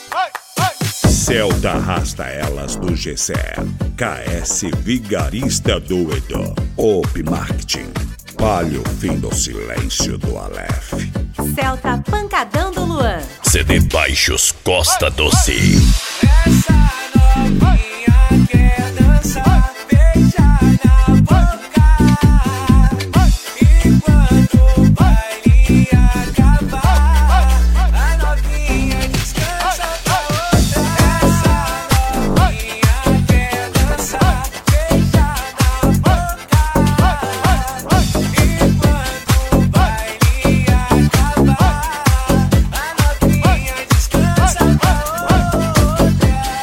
Celta arrasta elas do GC. KS Vigarista Doido. Op Marketing. Palio fim do silêncio do Aleph. Celta Pancadão do Luan. CD Baixos Costa Doce. Essa novinha quer dançar, beija na boca. E quando o baile acabar, a novinha descansa pra outra. Essa novinha quer dançar, beija na boca. E quando o baile acabar, a novinha descansa pra outra.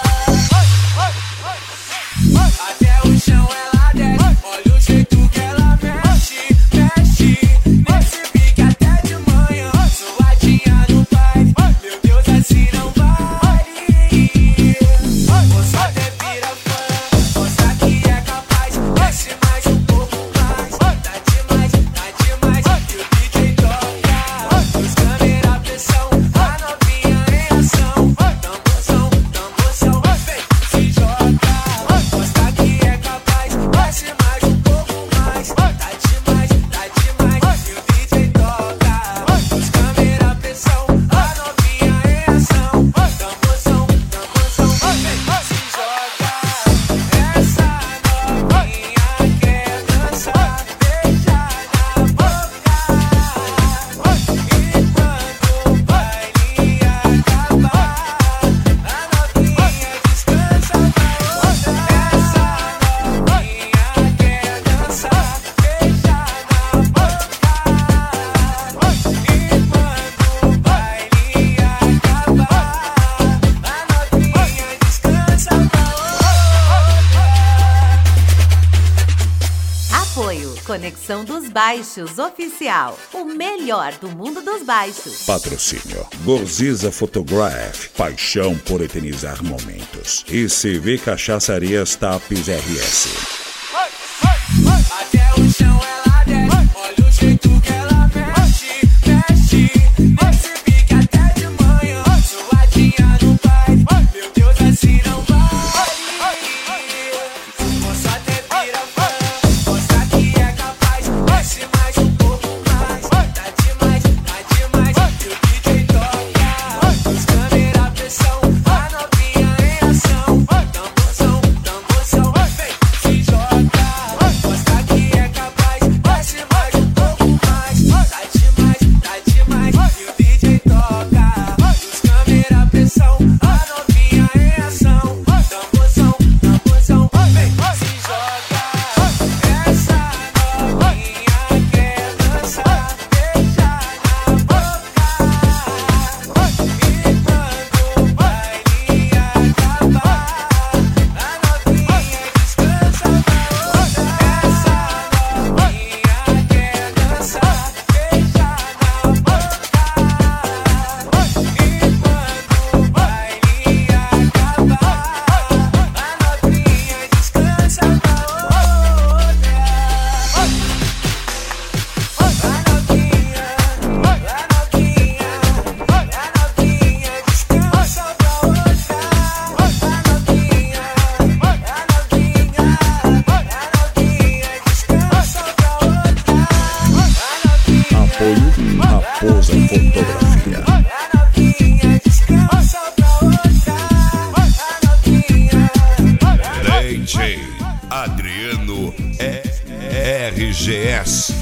Até o chão ela desce, olha o jeito que ela mexe, mexe. Nesse pique até de manhã, suadinha no baile. Meu Deus, assim não vale. Moça até vira fã, mostra que é capaz. Desce mais um pouco mais, tá demais, tá demais. E o DJ toca, os câmera pressão, a novinha em ação. Tamborzão, tamborzão, vem, se joga. Mostra que é capaz, desce mais um pouco mais, tá demais, tá demais. E o DJ toca, os câmera pressão, a novinha em ação. Tamborzão, tamborzão, vem, se joga. Essa novinha quer dançar, beija na boca. E quando o baile acabar, a novinha descansa pra outra. Essa novinha quer dançar, beija na boca. E quando o baile acabar, a novinha descansa pra outra. Apoio Conexão dos Baixos Oficial. O melhor do mundo dos baixos. Patrocínio Gorziza Photograph. Paixão por eternizar momentos. E CV Cachaçarias Tapes RS. Até o chão ela desce, olha o jeito que ela mexe, mexe. Nesse pique até de manhã, suadinha no baile. Meu Deus, assim não vale. Moça até vira fã, mostra que é capaz. Desce mais um pouco mais, tá demais, tá demais. E o DJ toca, os câmera pressão, a novinha em ação. Tamborzão, tamborzão, vem, se joga. Mostra que é capaz, desce mais um pouco mais, tá demais, tá demais. E o DJ toca, os câmera pressão, a novinha em ação. Tamborzão, tamborzão, vem, se joga. Essa novinha quer dançar, beija na boca. E quando o baile acabar, a novinha descansa pra outra. Essa novinha quer dançar, beija na boca. E quando o baile acabar, a novinha descansa pra outra. Apoio Raposa Fotografia. DJ Adriano RGS.